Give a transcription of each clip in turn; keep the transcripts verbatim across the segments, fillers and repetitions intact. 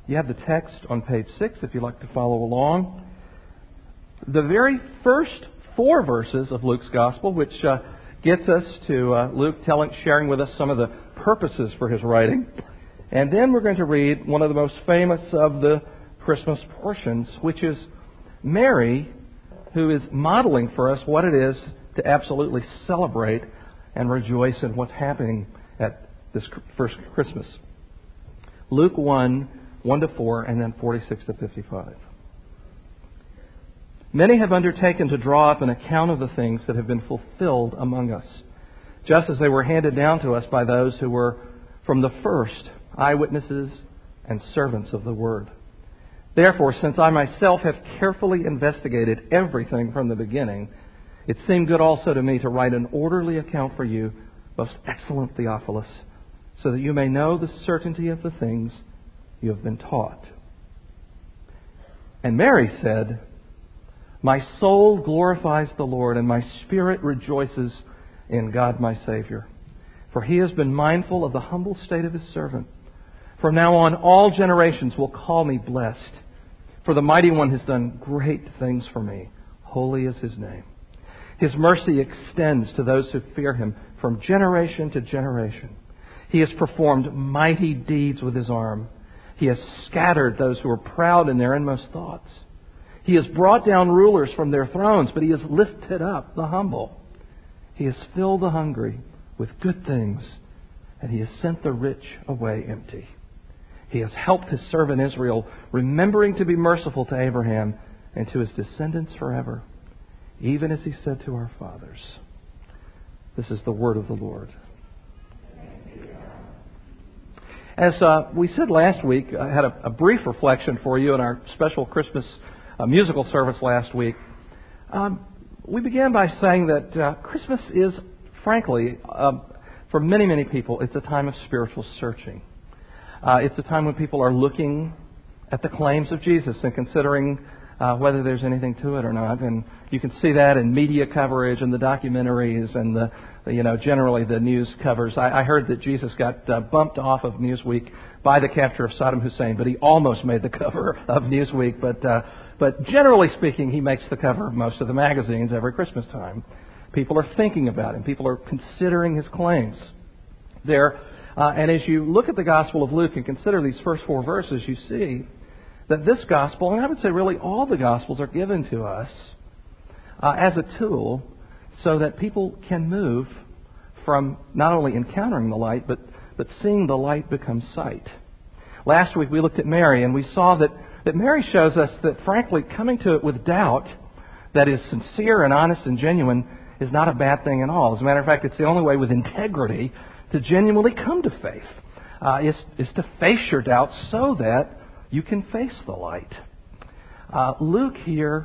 you have the text on page six if you'd like to follow along. The very first four verses of Luke's Gospel, which uh, gets us to uh, Luke telling, sharing with us some of the purposes for his writing. And then we're going to read one of the most famous of the Christmas portions, which is Mary, who is modeling for us what it is to absolutely celebrate and rejoice in what's happening at this first Christmas. Luke one, one to four, and then forty-six to fifty-five. Many have undertaken to draw up an account of the things that have been fulfilled among us, just as they were handed down to us by those who were from the first eyewitnesses and servants of the Word. Therefore, since I myself have carefully investigated everything from the beginning, it seemed good also to me to write an orderly account for you, most excellent Theophilus, so that you may know the certainty of the things you have been taught. And Mary said, My soul glorifies the Lord, and my spirit rejoices in God my Savior. For He has been mindful of the humble state of His servant. From now on, all generations will call me blessed. For the Mighty One has done great things for me. Holy is His name. His mercy extends to those who fear Him from generation to generation. He has performed mighty deeds with His arm. He has scattered those who are proud in their inmost thoughts. He has brought down rulers from their thrones, but He has lifted up the humble. He has filled the hungry with good things, and He has sent the rich away empty. He has helped His servant Israel, remembering to be merciful to Abraham and to his descendants forever, even as He said to our fathers. This is the word of the Lord. As uh, we said last week, I had a, a brief reflection for you in our special Christmas uh, musical service last week. Um, we began by saying that uh, Christmas is, frankly, uh, for many, many people, it's a time of spiritual searching. Uh, it's a time when people are looking at the claims of Jesus and considering uh, whether there's anything to it or not. And you can see that in media coverage and the documentaries and the, the you know, generally the news covers. I, I heard that Jesus got uh, bumped off of Newsweek by the capture of Saddam Hussein, but he almost made the cover of Newsweek. But uh, but generally speaking, he makes the cover of most of the magazines every Christmas time. People are thinking about him. People are considering his claims. They're Uh, and as you look at the Gospel of Luke and consider these first four verses, you see that this Gospel, and I would say really all the Gospels, are given to us uh, as a tool so that people can move from not only encountering the light, but, but seeing the light become sight. Last week we looked at Mary, and we saw that, that Mary shows us that, frankly, coming to it with doubt that is sincere and honest and genuine is not a bad thing at all. As a matter of fact, it's the only way with integrity to genuinely come to faith, uh, is, is to face your doubts so that you can face the light. Uh, Luke here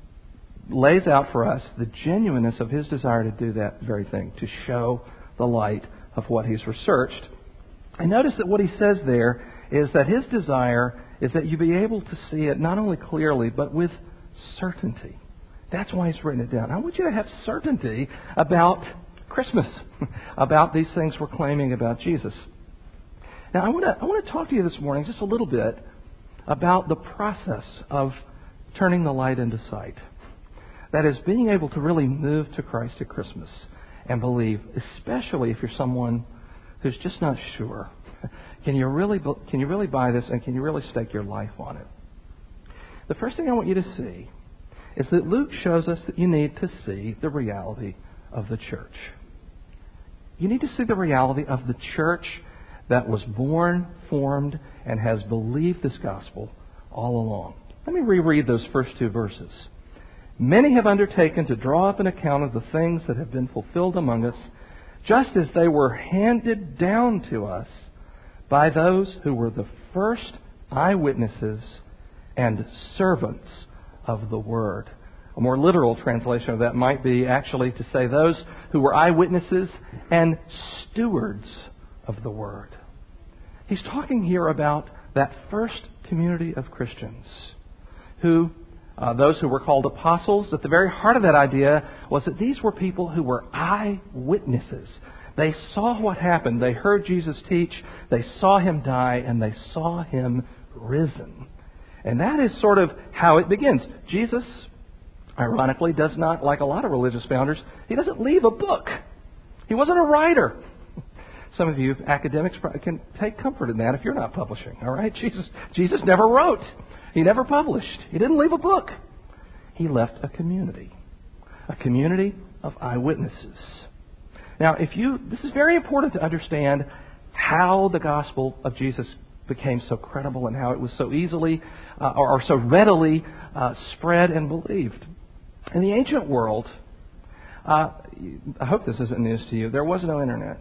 lays out for us the genuineness of his desire to do that very thing, to show the light of what he's researched. And notice that what he says there is that his desire is that you be able to see it not only clearly, but with certainty. That's why he's written it down. I want you to have certainty about Christmas, about these things we're claiming about Jesus. Now, I want to I want to talk to you this morning just a little bit about the process of turning the light into sight. That is, being able to really move to Christ at Christmas and believe, especially if you're someone who's just not sure. Can you really can you really buy this, and can you really stake your life on it? The first thing I want you to see is that Luke shows us that you need to see the reality of the church. You need to see the reality of the church that was born, formed, and has believed this gospel all along. Let me reread those first two verses. Many have undertaken to draw up an account of the things that have been fulfilled among us, just as they were handed down to us by those who were the first eyewitnesses and servants of the Word. A more literal translation of that might be actually to say those who were eyewitnesses and stewards of the Word. He's talking here about that first community of Christians who, uh, those who were called apostles. At the very heart of that idea was that these were people who were eyewitnesses. They saw what happened. They heard Jesus teach. They saw Him die, and they saw Him risen. And that is sort of how it begins. Jesus, ironically, does not, like a lot of religious founders, he doesn't leave a book. He wasn't a writer. Some of you academics can take comfort in that if you're not publishing, all right? Jesus, Jesus never wrote. He never published. He didn't leave a book. He left a community, a community of eyewitnesses. Now, if you, this is very important to understand how the gospel of Jesus became so credible and how it was so easily uh, or, or so readily uh, spread and believed. In the ancient world, uh, I hope this isn't news to you, there was no internet.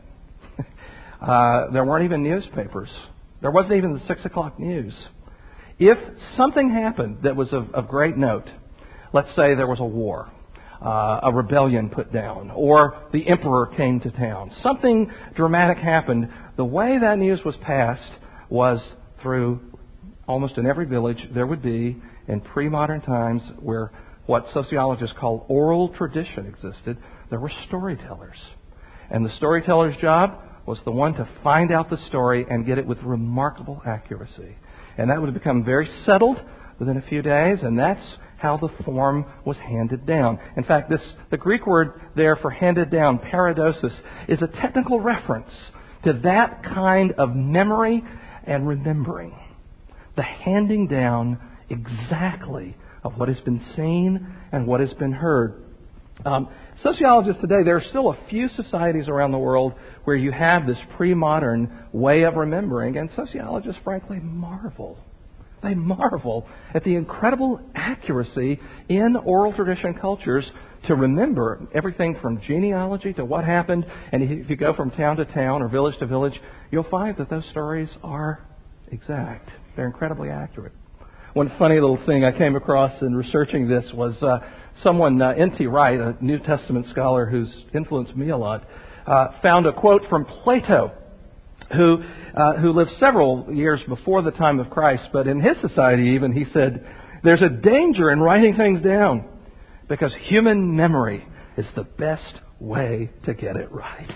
uh, there weren't even newspapers. There wasn't even the six o'clock news. If something happened that was of, of great note, let's say there was a war, uh, a rebellion put down, or the emperor came to town, something dramatic happened, the way that news was passed was through, almost in every village, there would be, in pre-modern times, where what sociologists call oral tradition existed, there were storytellers. And the storyteller's job was the one to find out the story and get it with remarkable accuracy. And that would have become very settled within a few days, and that's how the form was handed down. In fact, this the Greek word there for handed down, paradosis, is a technical reference to that kind of memory and remembering. The handing down exactly of what has been seen and what has been heard. Um, sociologists today, there are still a few societies around the world where you have this pre-modern way of remembering, and sociologists, frankly, marvel. They marvel at the incredible accuracy in oral tradition cultures to remember everything from genealogy to what happened. And if you go from town to town or village to village, you'll find that those stories are exact. They're incredibly accurate. One funny little thing I came across in researching this was uh, someone, uh, N T Wright, a New Testament scholar who's influenced me a lot, uh, found a quote from Plato, who uh, who lived several years before the time of Christ. But in his society even, he said, there's a danger in writing things down because human memory is the best way to get it right.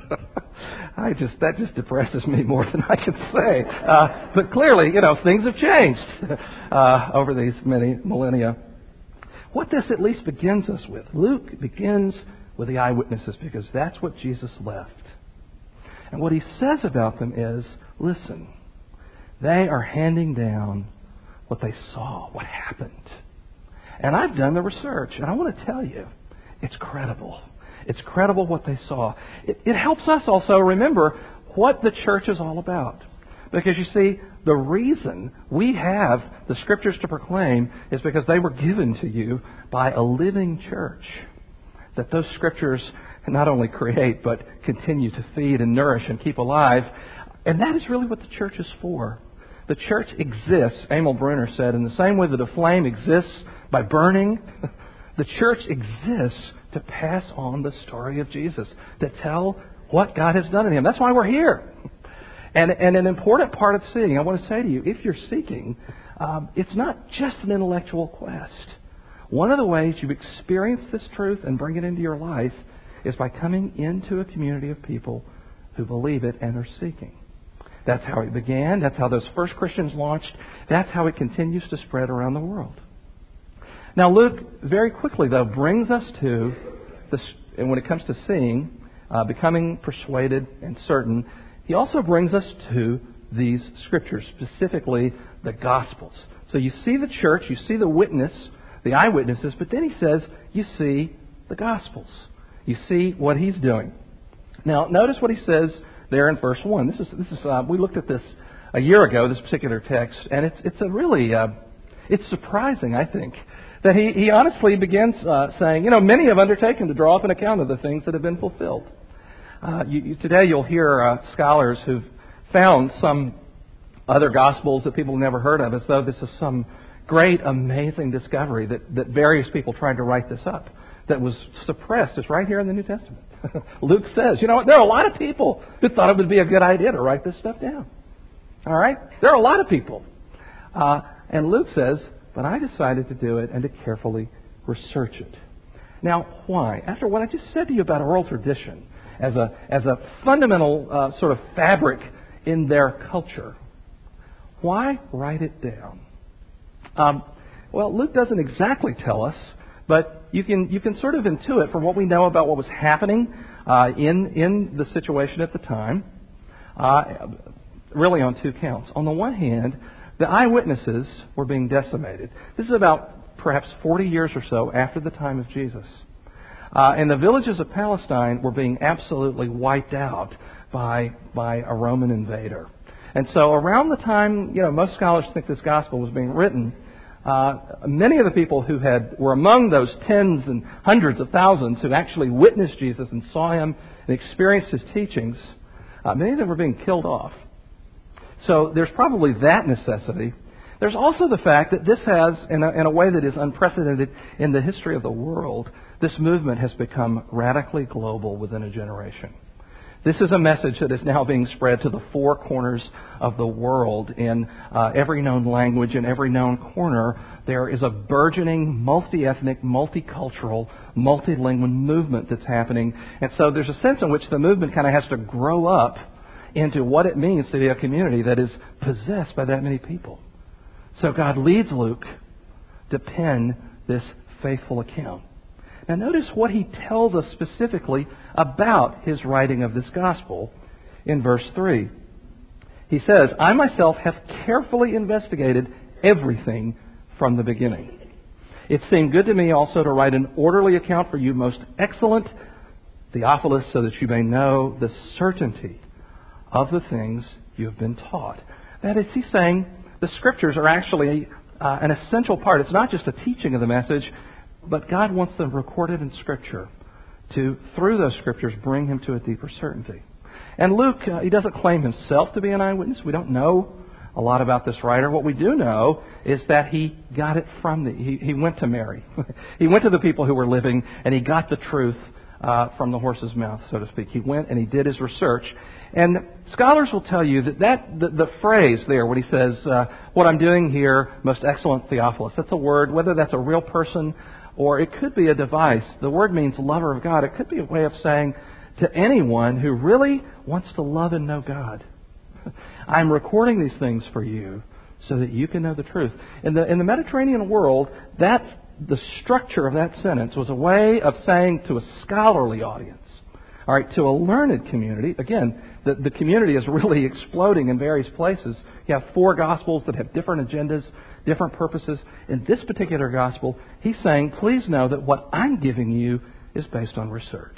I just that just depresses me more than I can say. Uh, but clearly, you know, things have changed uh, over these many millennia. What this at least begins us with, Luke begins with the eyewitnesses because that's what Jesus left. And what he says about them is, listen, they are handing down what they saw, what happened. And I've done the research, and I want to tell you, it's credible. It's credible what they saw. It, it helps us also remember what the church is all about. Because you see, the reason we have the Scriptures to proclaim is because they were given to you by a living church. That those Scriptures not only create, but continue to feed and nourish and keep alive. And that is really what the church is for. The church exists, Emil Brunner said, in the same way that a flame exists by burning, the church exists to pass on the story of Jesus, to tell what God has done in Him. That's why we're here. And, and an important part of seeking, I want to say to you, if you're seeking, um, it's not just an intellectual quest. One of the ways you experience this truth and bring it into your life is by coming into a community of people who believe it and are seeking. That's how it began. That's how those first Christians launched. That's how it continues to spread around the world. Now, Luke, very quickly, though, brings us to, this, and when it comes to seeing, uh, becoming persuaded and certain, he also brings us to these Scriptures, specifically the Gospels. So you see the church, you see the witness, the eyewitnesses, but then he says you see the Gospels. You see what he's doing. Now, notice what he says there in verse one. This is this is uh, we looked at this a year ago, this particular text, and it's it's a really uh, it's surprising, I think, that he he honestly begins uh, saying, you know, many have undertaken to draw up an account of the things that have been fulfilled. Uh, you, you, today, you'll hear uh, scholars who've found some other Gospels that people have never heard of, as though this is some great, amazing discovery that that various people tried to write this up. That was suppressed. It's right here in the New Testament. Luke says, you know what, there are a lot of people who thought it would be a good idea to write this stuff down. All right? There are a lot of people. Uh, and Luke says, but I decided to do it and to carefully research it. Now, why? After what I just said to you about oral tradition as a, as a fundamental uh, sort of fabric in their culture, Why write it down? Um, well, Luke doesn't exactly tell us, but you can you can sort of intuit from what we know about what was happening uh, in in the situation at the time, uh, really on two counts. On the one hand, the eyewitnesses were being decimated. This is about perhaps forty years or so after the time of Jesus. Uh, and the villages of Palestine were being absolutely wiped out by by a Roman invader. And so around the time, you know, most scholars think this gospel was being written, uh, many of the people who had were among those tens and hundreds of thousands who actually witnessed Jesus and saw him and experienced his teachings, uh, many of them were being killed off. So there's probably that necessity. There's also the fact that this has, in a, in a way that is unprecedented in the history of the world, this movement has become radically global within a generation. This is a message that is now being spread to the four corners of the world in uh, every known language, in every known corner. There is a burgeoning, multi-ethnic, multicultural, multilingual movement that's happening. And so there's a sense in which the movement kind of has to grow up into what it means to be a community that is possessed by that many people. So God leads Luke to pen this faithful account. Now notice what he tells us specifically about his writing of this gospel in verse three. He says, I myself have carefully investigated everything from the beginning. It seemed good to me also to write an orderly account for you, most excellent Theophilus, so that you may know the certainty of the things you have been taught. That is, he's saying the Scriptures are actually uh, an essential part. It's not just a teaching of the message, but God wants them recorded in Scripture to, through those Scriptures, bring him to a deeper certainty. And Luke, uh, he doesn't claim himself to be an eyewitness. We don't know a lot about this writer. What we do know is that he got it from the... He, he went to Mary. He went to the people who were living, and he got the truth uh, from the horse's mouth, so to speak. He went and he did his research. And scholars will tell you that, that the, the phrase there, when he says, uh, what I'm doing here, most excellent Theophilus, that's a word, whether that's a real person or it could be a device. The word means lover of God. It could be a way of saying to anyone who really wants to love and know God, I'm recording these things for you so that you can know the truth. In the in the Mediterranean world, that the structure of that sentence was a way of saying to a scholarly audience, all right, to a learned community. Again, the, the community is really exploding in various places. You have four Gospels that have different agendas, different purposes. In this particular Gospel, he's saying, please know that what I'm giving you is based on research.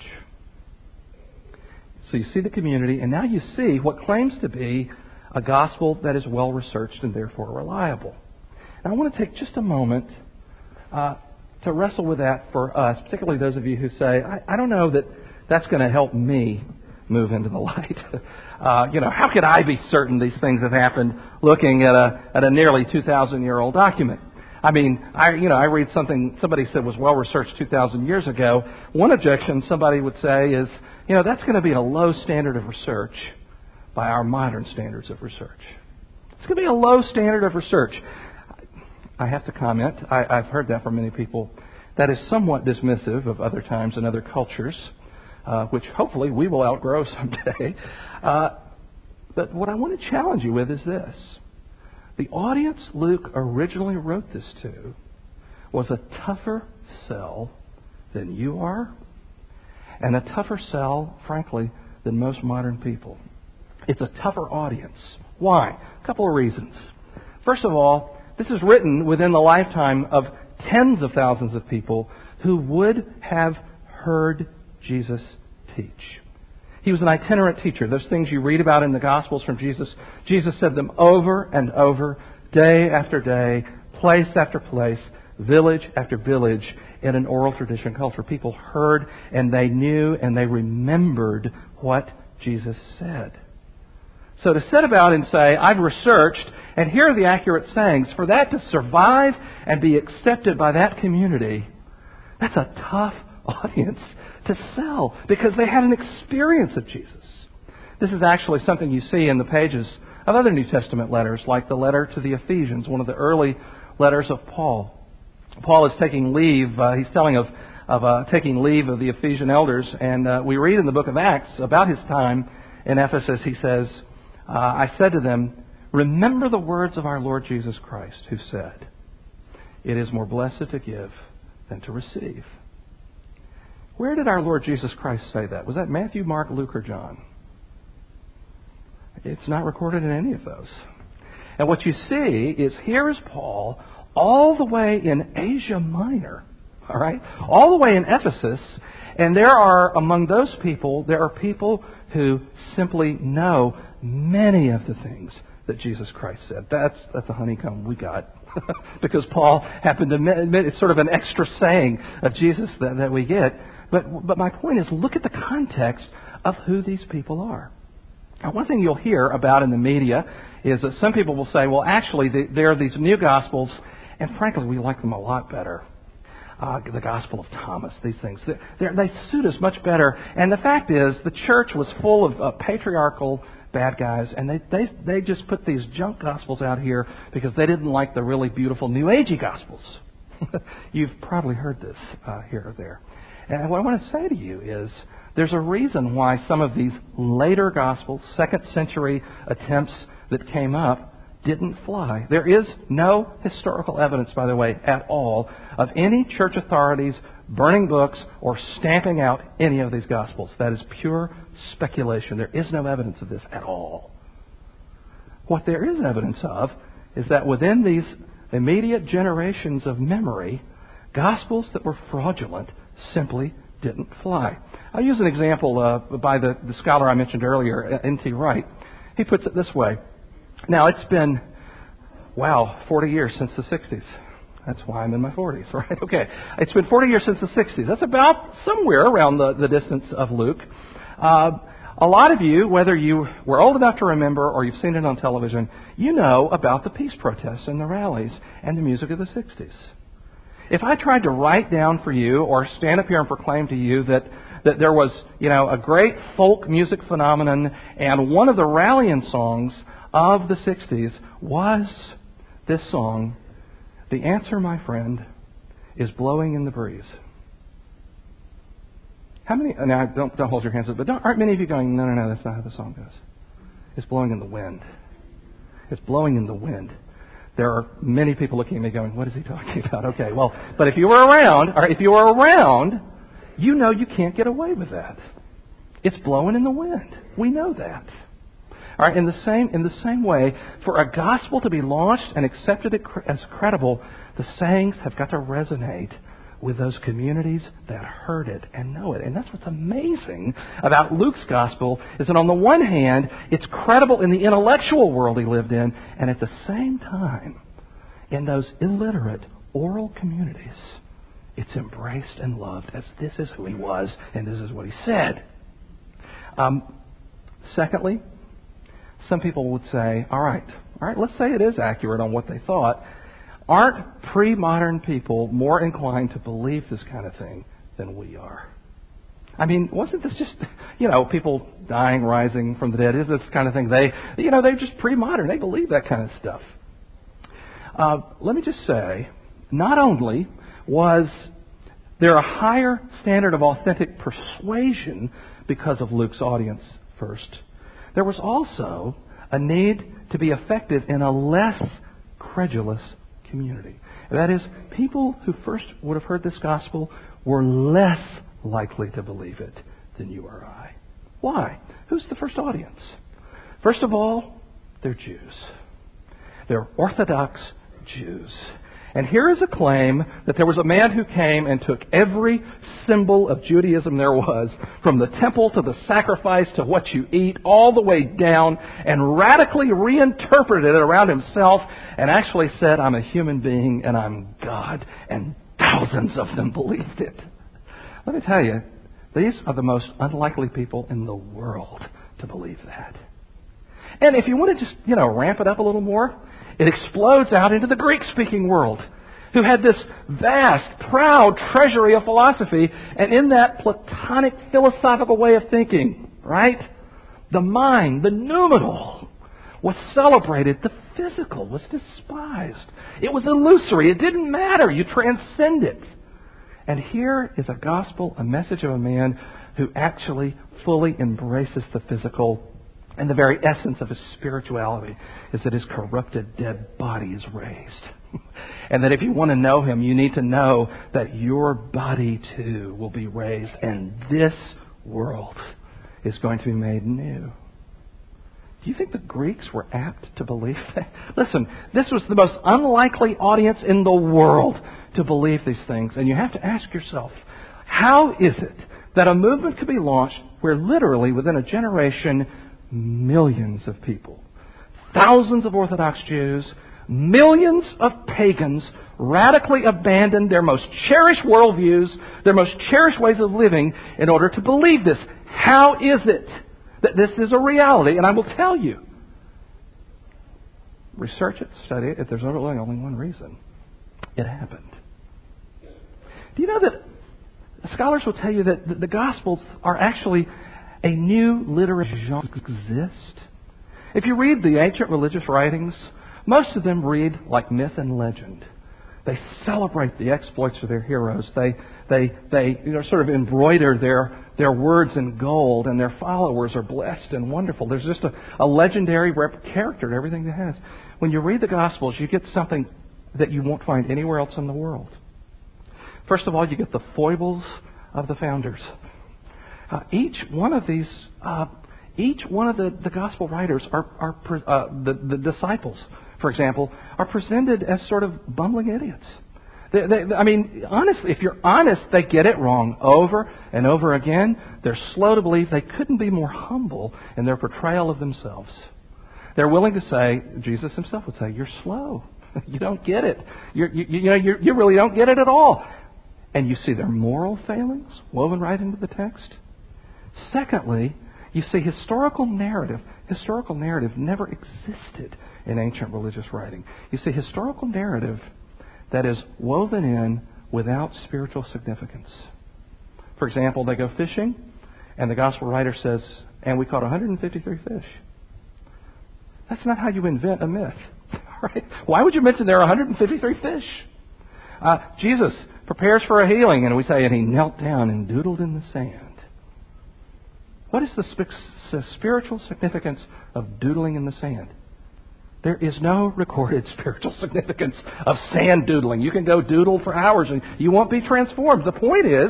So you see the community, and now you see what claims to be a Gospel that is well researched and therefore reliable. Now I want to take just a moment uh, to wrestle with that for us, particularly those of you who say, I, I don't know that that's going to help me move into the light. Uh, you know, how could I be certain these things have happened looking at a at a nearly two thousand year old document? I mean, I you know, I read something somebody said was well researched two thousand years ago. One objection somebody would say is, you know, that's going to be a low standard of research by our modern standards of research. It's going to be a low standard of research. I have to comment, I, I've heard that from many people. That is somewhat dismissive of other times and other cultures. Uh, which hopefully we will outgrow someday. Uh, but what I want to challenge you with is this. The audience Luke originally wrote this to was a tougher sell than you are, and a tougher sell, frankly, than most modern people. It's a tougher audience. Why? A couple of reasons. First of all, this is written within the lifetime of tens of thousands of people who would have heard Jesus teach. He was an itinerant teacher. Those things you read about in the Gospels from Jesus, Jesus said them over and over, day after day, place after place, village after village in an oral tradition culture. People heard and they knew and they remembered what Jesus said. So to set about and say, I've researched and here are the accurate sayings, for that to survive and be accepted by that community, that's a tough audience to sell because they had an experience of Jesus. This is actually something you see in the pages of other New Testament letters, like the letter to the Ephesians, one of the early letters of Paul. Paul is taking leave. Uh, he's telling of, of uh, taking leave of the Ephesian elders, and uh, we read in the book of Acts about his time in Ephesus. He says, uh, I said to them, Remember the words of our Lord Jesus Christ, who said, "It is more blessed to give than to receive." Where did our Lord Jesus Christ say that? Was that Matthew, Mark, Luke, or John? It's not recorded in any of those. And what you see is here is Paul all the way in Asia Minor, all right, all the way in Ephesus, and there are, among those people, there are people who simply know many of the things that Jesus Christ said. That's that's a honeycomb we got. Because Paul happened to admit it's sort of an extra saying of Jesus that, that we get. But but my point is, look at the context of who these people are. Now, one thing you'll hear about in the media is that some people will say, well, actually, the, there are these new Gospels, and frankly, we like them a lot better. Uh, the Gospel of Thomas, these things. They're, they suit us much better. And the fact is, the church was full of uh, patriarchal bad guys, and they, they they just put these junk Gospels out here because they didn't like the really beautiful New Agey Gospels. You've probably heard this uh, here or there. And what I want to say to you is there's a reason why some of these later Gospels, second century attempts that came up, didn't fly. There is no historical evidence, by the way, at all, of any church authorities burning books or stamping out any of these Gospels. That is pure speculation. There is no evidence of this at all. What there is evidence of is that within these immediate generations of memory, Gospels that were fraudulent simply didn't fly. I'll use an example uh, by the, the scholar I mentioned earlier, N T Wright. He puts it this way. Now, it's been, wow, forty years since the sixties. That's why I'm in my forties, right? Okay. It's been forty years since the sixties. That's about somewhere around the, the distance of Luke. Uh, a lot of you, whether you were old enough to remember or you've seen it on television, you know about the peace protests and the rallies and the music of the sixties. If I tried to write down for you or stand up here and proclaim to you that, that there was, you know, a great folk music phenomenon and one of the rallying songs of the sixties was this song, the answer, my friend, is blowing in the breeze. How many, now don't, don't hold your hands up, but don't, aren't many of you going, no, no, no, that's not how the song goes. It's blowing in the wind. It's blowing in the wind. There are many people looking at me going, what is he talking about? Okay, well, but if you were around, or if you were around, you know you can't get away with that. It's blowing in the wind. We know that. All right, in the same in the same way, for a gospel to be launched and accepted as credible, the sayings have got to resonate with those communities that heard it and know it. And that's what's amazing about Luke's gospel, is that on the one hand, it's credible in the intellectual world he lived in, and at the same time, in those illiterate oral communities, it's embraced and loved as this is who he was and this is what he said. Um, secondly, some people would say, all right, all right, let's say it is accurate on what they thought. Aren't pre-modern people more inclined to believe this kind of thing than we are? I mean, wasn't this just, you know, people dying, rising from the dead? Is this kind of thing? They, you know, they're just pre-modern. They believe that kind of stuff. Uh, let me just say, not only was there a higher standard of authentic persuasion because of Luke's audience first, there was also a need to be effective in a less credulous community. That is, people who first would have heard this gospel were less likely to believe it than you or I. Why? Who's the first audience? First of all, they're Jews. They're Orthodox Jews. And here is a claim that there was a man who came and took every symbol of Judaism there was, from the temple to the sacrifice to what you eat, all the way down, and radically reinterpreted it around himself and actually said, I'm a human being and I'm God. And thousands of them believed it. Let me tell you, these are the most unlikely people in the world to believe that. And if you want to just, you know, ramp it up a little more, it explodes out into the Greek-speaking world, who had this vast, proud treasury of philosophy, and in that Platonic philosophical way of thinking, right, the mind, the noumenal, was celebrated. The physical was despised. It was illusory. It didn't matter. You transcend it. And here is a gospel, a message of a man who actually fully embraces the physical And the very essence of His spirituality is that His corrupted, dead body is raised. And that if you want to know Him, you need to know that your body too will be raised. And this world is going to be made new. Do you think the Greeks were apt to believe that? Listen, this was the most unlikely audience in the world to believe these things. And you have to ask yourself, how is it that a movement could be launched where literally within a generation, millions of people, thousands of Orthodox Jews, millions of pagans radically abandoned their most cherished worldviews, their most cherished ways of living in order to believe this? How is it that this is a reality? And I will tell you, research it, study it, if there's only one reason. It happened. Do you know that scholars will tell you that the Gospels are actually a new literary genre that exists? If you read the ancient religious writings, most of them read like myth and legend. They celebrate the exploits of their heroes. They they they you know, sort of embroider their their words in gold, and their followers are blessed and wonderful. There's just a, a legendary rep- character to everything it has. When you read the Gospels, you get something that you won't find anywhere else in the world. First of all, you get the foibles of the founders. Uh, each one of these, uh, each one of the, the Gospel writers are, are uh, the, the disciples, for example, are presented as sort of bumbling idiots. They, they, I mean, honestly, if you're honest, they get it wrong over and over again. They're slow to believe. They couldn't be more humble in their portrayal of themselves. They're willing to say, Jesus Himself would say, "You're slow. You don't get it. You're, you, you know, you you really don't get it at all." And you see their moral failings woven right into the text. Secondly, you see historical narrative. Historical narrative never existed in ancient religious writing. You see historical narrative that is woven in without spiritual significance. For example, they go fishing, and the Gospel writer says, "And we caught one hundred fifty-three fish." That's not how you invent a myth. Right? Why would you mention there are one hundred fifty-three fish? Uh, Jesus prepares for a healing, and we say, and He knelt down and doodled in the sand. What is the sp- spiritual significance of doodling in the sand? There is no recorded spiritual significance of sand doodling. You can go doodle for hours and you won't be transformed. The point is,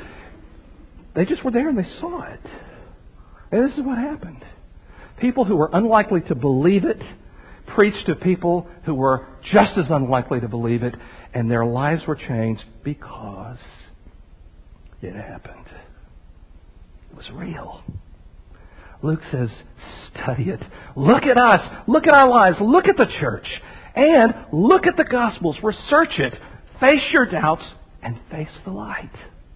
they just were there and they saw it. And this is what happened. People who were unlikely to believe it preached to people who were just as unlikely to believe it, and their lives were changed because it happened. It was real. Luke says, study it. Look at us. Look at our lives. Look at the church. And look at the Gospels. Research it. Face your doubts and face the light.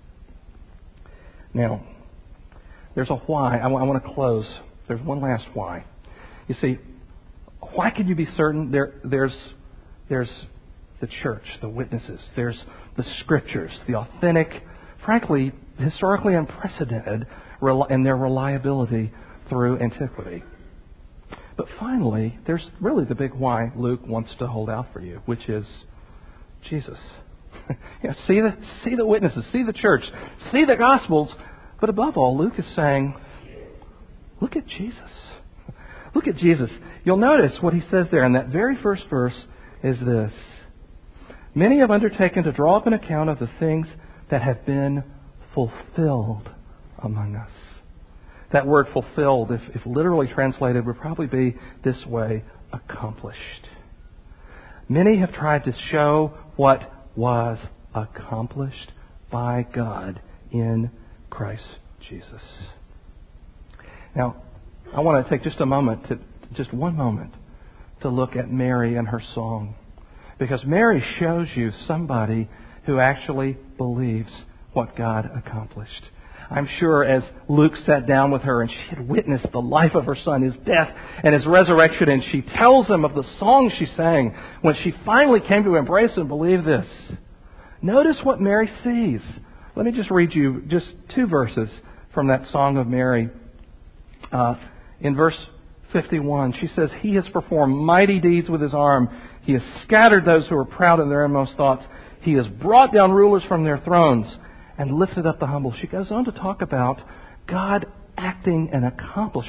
Now, there's a why. I want to close. There's one last why. You see, why can you be certain? There, there's, there's the church, the witnesses. There's the Scriptures, the authentic, frankly, historically unprecedented in their reliability through antiquity. But finally, there's really the big why Luke wants to hold out for you, which is Jesus. You know, see the see the witnesses, see the church, see the Gospels, but above all, Luke is saying, look at Jesus. Look at Jesus. You'll notice what he says there in that very first verse is this: many have undertaken to draw up an account of the things that have been fulfilled among us. That word fulfilled, if, if literally translated, would probably be this way: accomplished. Many have tried to show what was accomplished by God in Christ Jesus. Now, I want to take just a moment, to just one moment, to look at Mary and her song. Because Mary shows you somebody who actually believes what God accomplished. I'm sure as Luke sat down with her and she had witnessed the life of her son, his death and his resurrection, and she tells him of the song she sang when she finally came to embrace and believe this. Notice what Mary sees. Let me just read you just two verses from that Song of Mary. Uh, in verse fifty-one, she says, "He has performed mighty deeds with His arm. He has scattered those who are proud in their inmost thoughts. He has brought down rulers from their thrones and lifted up the humble." She goes on to talk about God acting and accomplishing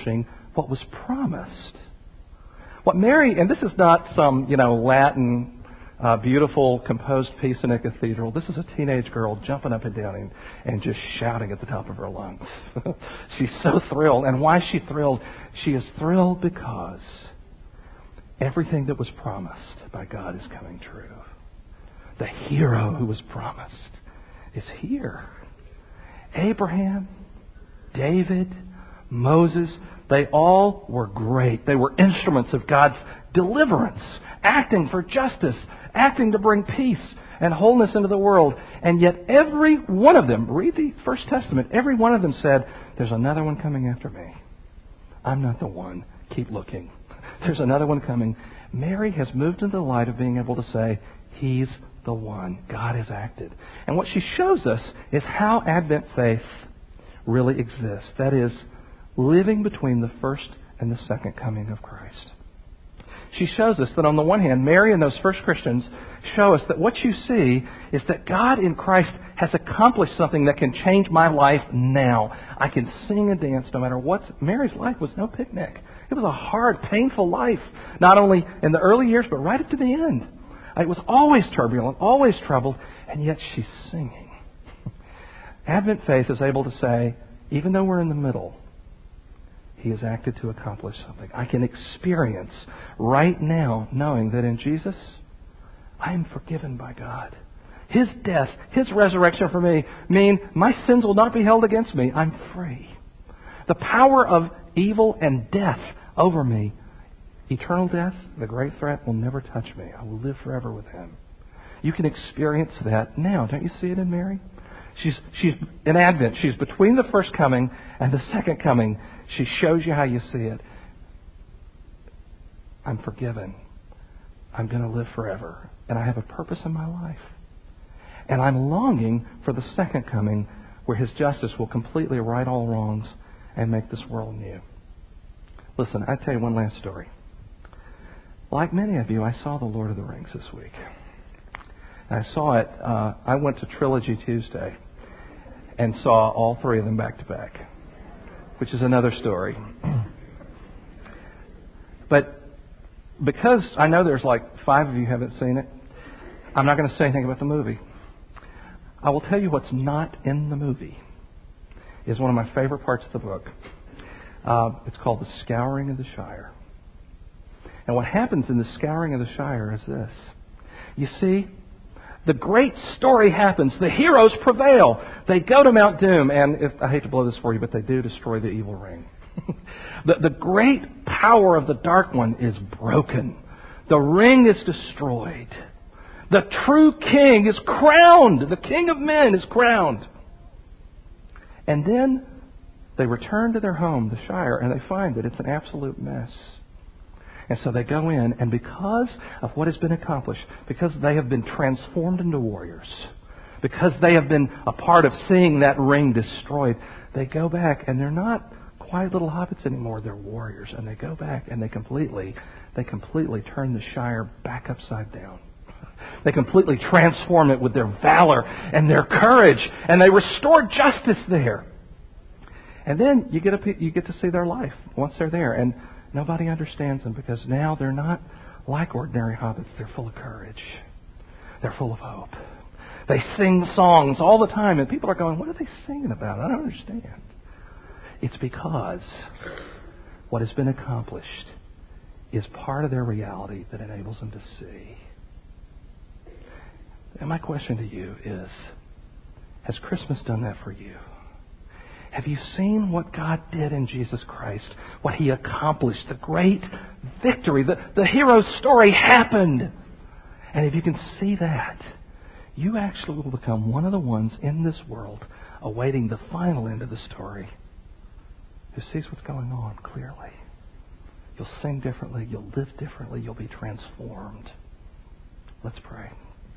what was promised. What Mary, and this is not some, you know, Latin, uh, beautiful, composed piece in a cathedral. This is a teenage girl jumping up and down and, and just shouting at the top of her lungs. She's so thrilled. And why is she thrilled? She is thrilled because everything that was promised by God is coming true. The hero who was promised is here. Abraham, David, Moses, they all were great. They were instruments of God's deliverance, acting for justice, acting to bring peace and wholeness into the world. And yet every one of them, read the First Testament, every one of them said, there's another one coming after me. I'm not the one. Keep looking. There's another one coming. Mary has moved into the light of being able to say, He's the one. God has acted. And what she shows us is how Advent faith really exists. That is, living between the first and the second coming of Christ. She shows us that on the one hand, Mary and those first Christians show us that what you see is that God in Christ has accomplished something that can change my life now. I can sing and dance no matter what. Mary's life was no picnic. It was a hard, painful life, not only in the early years, but right up to the end. It was always turbulent, always troubled, and yet she's singing. Advent faith is able to say, even though we're in the middle, He has acted to accomplish something. I can experience right now knowing that in Jesus, I am forgiven by God. His death, His resurrection for me mean my sins will not be held against me. I'm free. The power of evil and death over me, eternal death, the great threat, will never touch me. I will live forever with Him. You can experience that now. Don't you see it in Mary? She's, she's in Advent. She's between the first coming and the second coming. She shows you how you see it. I'm forgiven. I'm going to live forever. And I have a purpose in my life. And I'm longing for the second coming where His justice will completely right all wrongs and make this world new. Listen, I'll tell you one last story. Like many of you, I saw The Lord of the Rings this week. I saw it, uh, I went to Trilogy Tuesday and saw all three of them back to back, which is another story. But because I know there's like five of you who haven't seen it, I'm not going to say anything about the movie. I will tell you what's not in the movie is one of my favorite parts of the book. Uh, it's called The Scouring of the Shire. And what happens in The Scouring of the Shire is this. You see, the great story happens. The heroes prevail. They go to Mount Doom, and if, I hate to blow this for you, but they do destroy the evil ring. the, the great power of the Dark One is broken. The ring is destroyed. The true king is crowned. The King of Men is crowned. And then they return to their home, the Shire, and they find that it's an absolute mess. And so they go in, and because of what has been accomplished, because they have been transformed into warriors, because they have been a part of seeing that ring destroyed, they go back, and they're not quiet little hobbits anymore. They're warriors, and they go back, and they completely, they completely turn the Shire back upside down. They completely transform it with their valor and their courage, and they restore justice there. And then you get a, you get to see their life once they're there, and nobody understands them because now they're not like ordinary hobbits. They're full of courage. They're full of hope. They sing songs all the time, and people are going, what are they singing about? I don't understand. It's because what has been accomplished is part of their reality that enables them to see. And my question to you is, has Christmas done that for you? Have you seen what God did in Jesus Christ? What He accomplished? The great victory. The, the hero's story happened. And if you can see that, you actually will become one of the ones in this world awaiting the final end of the story who sees what's going on clearly. You'll sing differently. You'll live differently. You'll be transformed. Let's pray.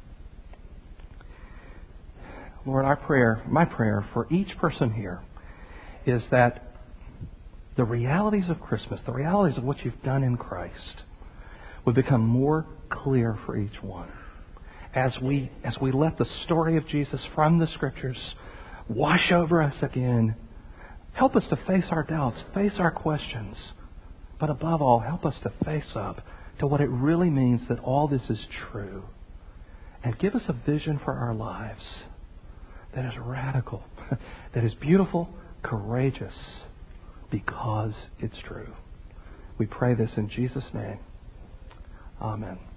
Lord, our prayer, my prayer for each person here is that the realities of Christmas, the realities of what you've done in Christ, would become more clear for each one. As we, as we let the story of Jesus from the Scriptures wash over us again, help us to face our doubts, face our questions. But above all, help us to face up to what it really means that all this is true. And give us a vision for our lives that is radical, that is beautiful, courageous, because it's true. We pray this in Jesus' name. Amen.